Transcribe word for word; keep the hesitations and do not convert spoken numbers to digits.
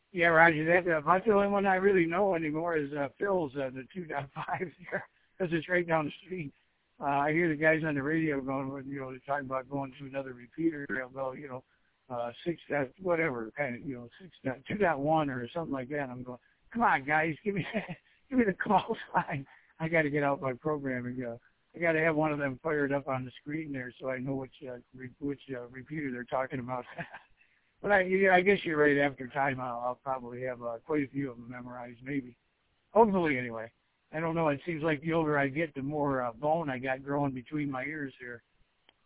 Yeah, Roger, that, uh, about the only one I really know anymore is uh, Phil's, uh, the two point five there, because it's right down the street. Uh, I hear the guys on the radio going, well, you know, they're talking about going to another repeater. They'll go, you know, uh, six, dot, whatever, kind of, you know, six, dot, two point one or something like that. I'm going, come on, guys, give me, give me the call sign. I got to get out my programming. Uh, I got to have one of them fired up on the screen there so I know which uh, re- which uh, repeater they're talking about. But I, yeah, I guess you're right. After time, I'll, I'll probably have uh, quite a few of them memorized, maybe. Hopefully, anyway. I don't know. It seems like the older I get, the more uh, bone I got growing between my ears here.